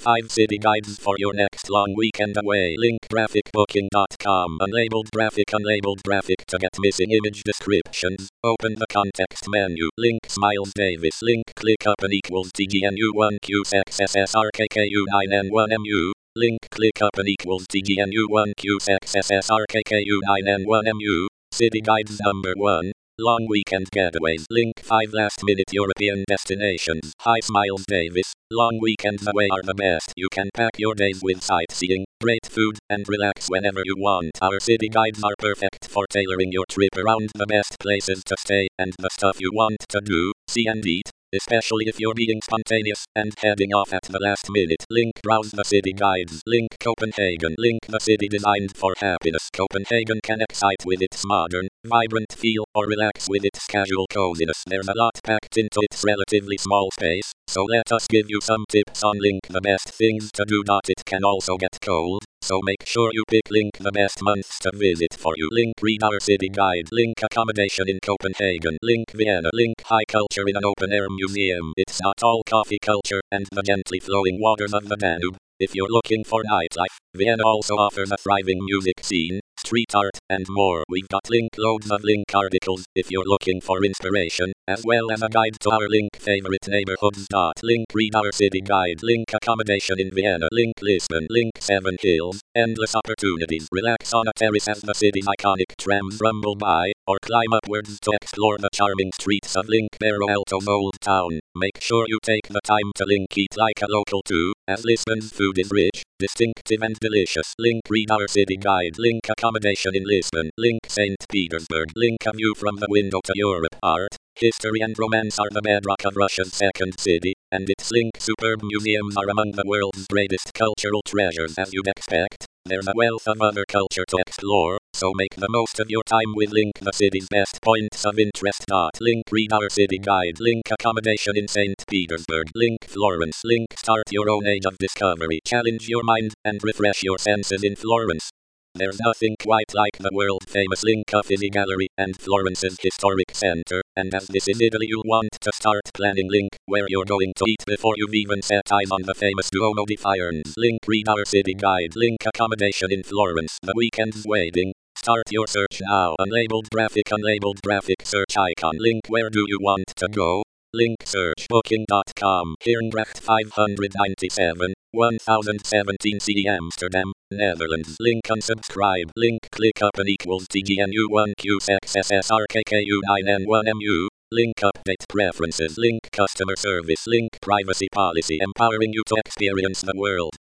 5 city guides for your next long weekend away. Link graphicbooking.com. Unlabeled graphic to get missing image descriptions. Open the context menu. Link Smiles Davis. Link ClickUp equals TGNU1QSXSSRKKU9N1MU. Link ClickUp equals TGNU1QSXSSRKKU9N1MU. City guides number 1. Long weekend getaways. Link 5 last-minute European destinations. Hi Smiles Davis. Long weekends away are the best. You can pack your days with sightseeing, great food, and relax whenever you want. Our city guides are perfect for tailoring your trip around the best places to stay and the stuff you want to do, see and eat. Especially if you're being spontaneous and heading off at the last minute. Link browse the city guides. Link Copenhagen. Link the city designed for happiness. Copenhagen can excite with its modern, vibrant feel or relax with its casual coziness. There's a lot packed into its relatively small space, so let us give you some tips on Link the best things to do. It can also get cold, so make sure you pick Link the best months to visit for you. Link read our city guide. Link accommodation in Copenhagen. Link Vienna. Link high culture in an open-air museum. It's not all coffee culture and the gently flowing waters of the Danube. If you're looking for nightlife, Vienna also offers a thriving music scene, street art, and more. We've got loads of Link articles if you're looking for inspiration, as well as a guide to our Link favorite neighborhoods. Link read our city guide. Link accommodation in Vienna. Link Lisbon. Link Seven Hills. Endless opportunities. Relax on a terrace as the city's iconic trams rumble by, or climb upwards to explore the charming streets of Link Bairro Alto's Old Town. Make sure you take the time to Link eat like a local too, as Lisbon's food is rich, distinctive and delicious. Link read our city guide. Link accommodation in Lisbon. Link St. Petersburg. Link a view from the window to Europe. Art, history and romance are the bedrock of Russia's second city, and its Link superb museums are among the world's greatest cultural treasures. As you'd expect, there's a wealth of other culture to explore, so make the most of your time with Link the city's best points of interest. Link read our city guide. Link accommodation in St. Petersburg. Link Florence. Link start your own age of discovery. Challenge your mind and refresh your senses in Florence. There's nothing quite like the world-famous Link Uffizi Gallery and Florence's historic center, and as this is Italy, you'll want to start planning Link where you're going to eat before you've even set eyes on the famous Duomo di Firenze. Link read our city guide. Link accommodation in Florence. The weekend's waiting. Start your search now. Unlabeled graphic search icon. Link where do you want to go? Link searchbooking.com. Herengracht 597, 1017 CE Amsterdam, Netherlands. Link unsubscribe. Link ClickUp equals TGNU1QSXSSRKKU9N1MU. Link update preferences. Link customer service. Link privacy policy empowering you to experience the world.